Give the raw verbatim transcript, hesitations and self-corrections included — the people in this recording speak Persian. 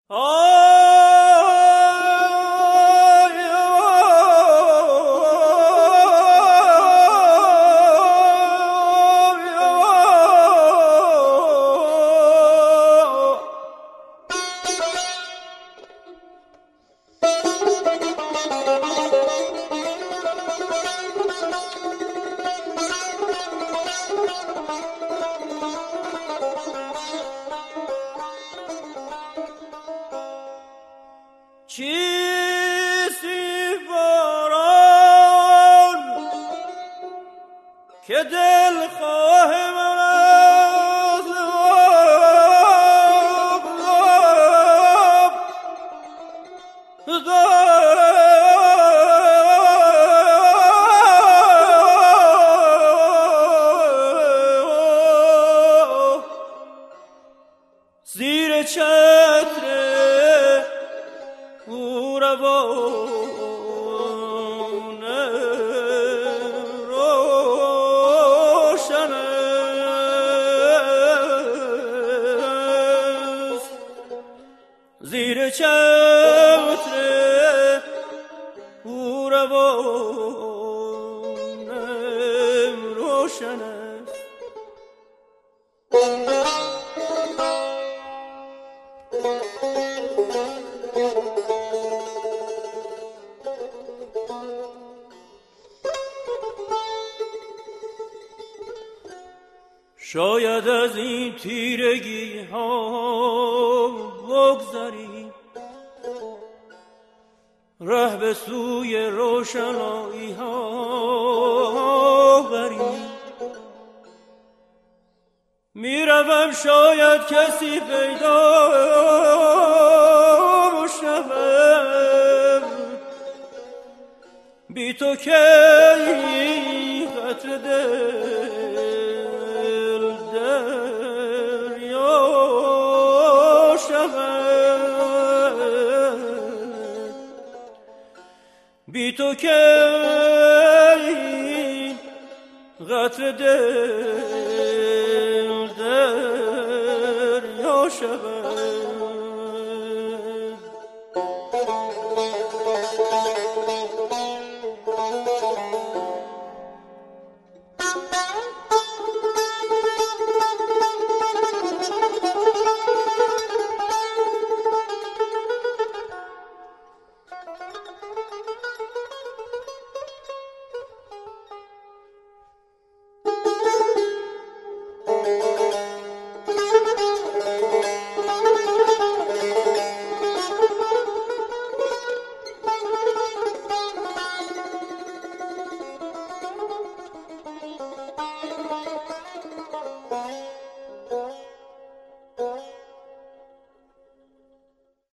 چیستی باران که دل خواه من از آب آب زیر چتر او روان روشن است زیر چتر او روان روشن است. شاید از این تیرگی ها بگذری، ره به سوی روشنایی ها بری. میروم شاید کسی پیدا شود، بی تو که قطر دل دریا شود، بی تو که قطر دل دریا شود.